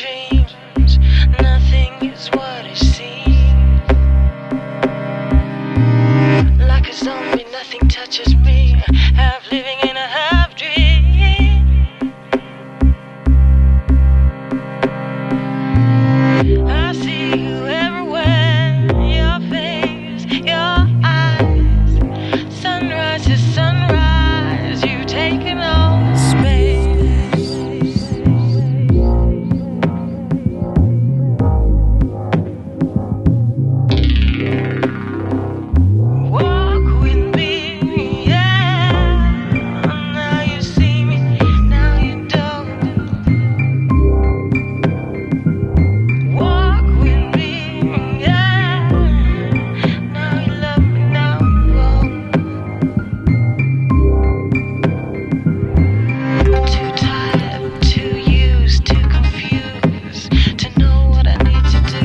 dreams. Nothing is what it seems. Like a zombie, nothing touches me. Half living in a half dream. I see you everywhere. Your face, your eyes. Sunrise to sunrise. You taking all space. Walk with me, yeah. Now you see me, now you don't. Walk with me, yeah. Now you love me, now you won't. Too tired, too used, too confused to know what I need to do.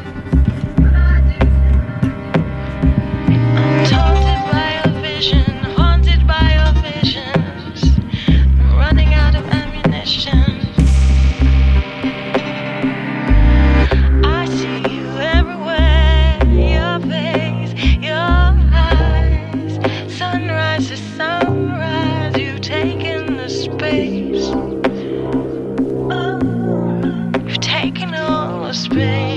I'm taunted by your vision, haunted by your visions. I'm running out of ammunition. I see you everywhere. Your face, your eyes. Sunrise to sunrise. You've taken the space. Oh, you've taken all the space.